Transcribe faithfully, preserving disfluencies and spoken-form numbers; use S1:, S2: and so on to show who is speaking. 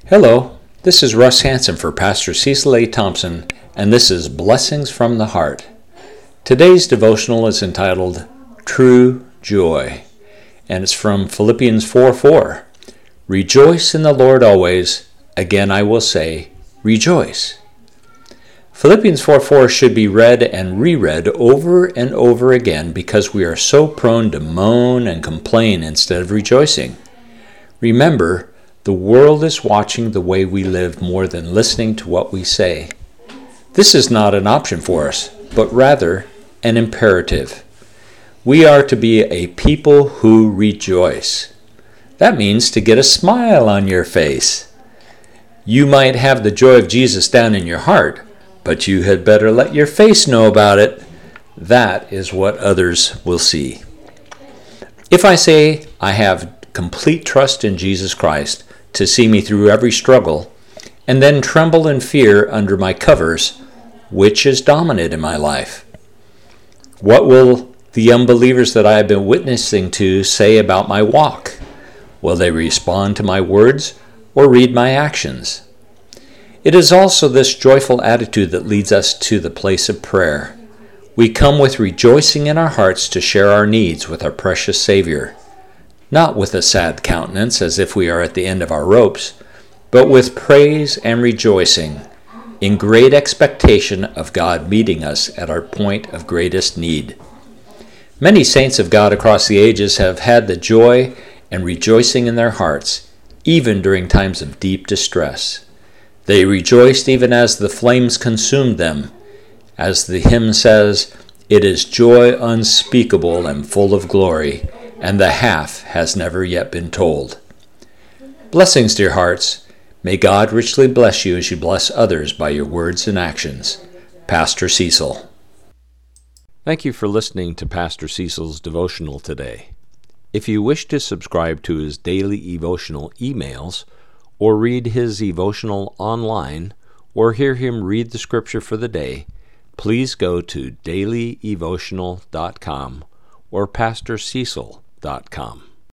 S1: Hello, this is Russ Hanson for Pastor Cecil A. Thompson, and this is Blessings from the Heart. Today's devotional is entitled True Joy, and it's from Philippians four four. Rejoice in the Lord always. Again I will say, rejoice. Philippians four four should be read and reread over and over again because we are so prone to moan and complain instead of rejoicing. Remember, the world is watching the way we live more than listening to what we say. This is not an option for us, but rather an imperative. We are to be a people who rejoice. That means to get a smile on your face. You might have the joy of Jesus down in your heart, but you had better let your face know about it. That is what others will see. If I say I have complete trust in Jesus Christ to see me through every struggle, and then tremble in fear under my covers, which is dominant in my life? What will the unbelievers that I have been witnessing to say about my walk? Will they respond to my words or read my actions? It is also this joyful attitude that leads us to the place of prayer. We come with rejoicing in our hearts to share our needs with our precious Savior, not with a sad countenance as if we are at the end of our ropes, but with praise and rejoicing, in great expectation of God meeting us at our point of greatest need. Many saints of God across the ages have had the joy and rejoicing in their hearts, even during times of deep distress. They rejoiced even as the flames consumed them. As the hymn says, "It is joy unspeakable and full of glory, and the half has never yet been told." Blessings, dear hearts. May God richly bless you as you bless others by your words and actions. Pastor Cecil. Thank you for listening to Pastor Cecil's devotional today. If you wish to subscribe to his daily devotional emails, or read his devotional online, or hear him read the scripture for the day, please go to daily devotional dot com or pastor cecil dot com.